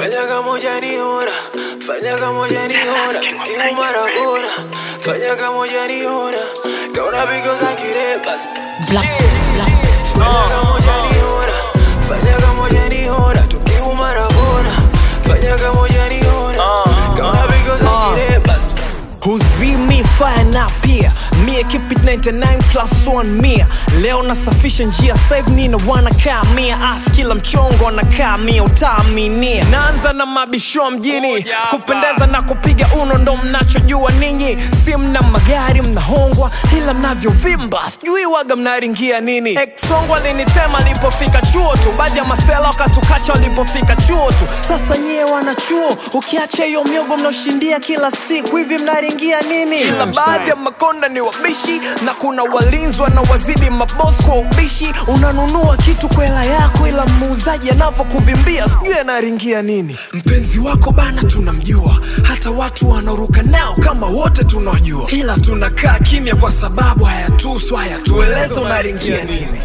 Fanya kama hujaniona, fanya kama hujaniona, tukiuma na kona. Fanya kama hujaniona, kaona because I get it basi. Fanya kama hujaniona, fanya kama hujaniona, tukiuma na kona. Fanya kama hujaniona, kaona because I get it basi. Who see me fire na pia Mie keep it 99 plus 1 mia. Leo nasafisha njia save nina wanakaa mia. Ask kila mchongo anakaa mia utaaminia. Naanza na mabisho mjini kupendeza na kupiga uno ndo mnachojua ninyi. Si mna magari mnahongwa ila mnavyo vimba. Sijui waga mnaringia nini. Ex-songwa linitema lipofika chuo tu. Baadhi ya masela wakatukacha walipofika chuo tu. Sasa nyie wanachuo ukiacha hiyo miogo mnaoshindia kila siku. Hivi mnaringia nini? Ila baadhi ya makonda ni wabishi na kuna walinzwa na wazidi maboss kwa ubishi. Unanunua kitu kwa hela yako ila muuzaji anavyokuvimbia sijui anaringia nini. Mpenzi wako bana tunamjua, hata watu wanaruka nao kama wote tunajua, ila tunakaa kimya kwa sababu hayatusu hayatueleza unaringia nini.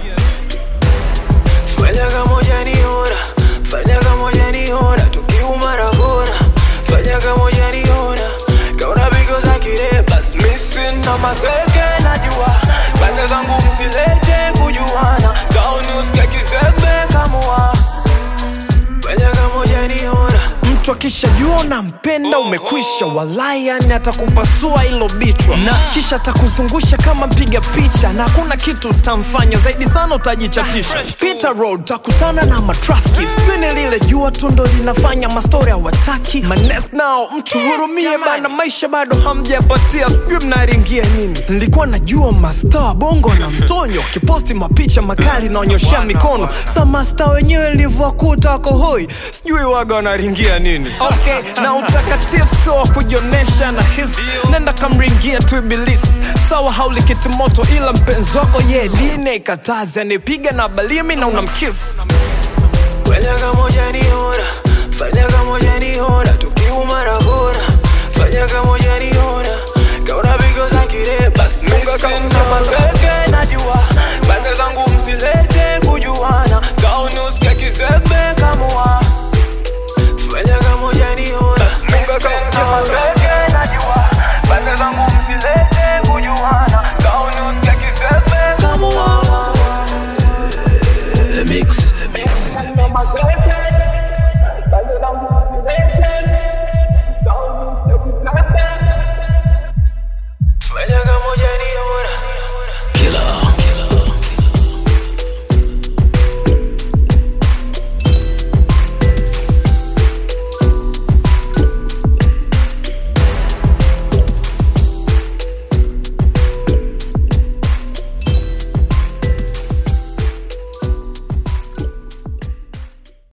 Fanya kama hujaniona, fanya kama hujaniona, tukiuma na kona. Fanya kama hujaniona, kaona because I get it basi. Missing na maseke najua, pande zangu msilete kujuana. Down usikia kizembe kamua. Fanya kama hujaniona. Mtu akishajua unampenda umekwisha. Walai yani atakupasua ilo bichwa na kisha atakuzungusha kama mpiga picha. Na hakuna kitu utamfanya zaidi sana utajichatisha. Peter Road takutana na matrafiki. Sijui ni lile jua tu ndo linafanya mastori hawataki. Manes nao mtu hurumie bana, maisha bado hamjapatia. Sijui mnaringia nini. Nilikuwa najua mastaa bongo na mtonyo kiposti mapicha makali na onyoshia mikono. Sa mastaa wenyewe livyokuta wako hoi. Sijui waga wanaringia nini. Okay, na utakatifu so wa kujionesha na hisi. Nenda kamringia tu ibilisi. Sawa hauli kitimoto ila mpenzi wako ye dine ikatazi. Anipiga na balimi na unamkiss. Fanya kama hujaniona, fanya kama hujaniona, tukiuma na kona. Fanya kama hujaniona, kaona because I get it basi. Munga kama maseke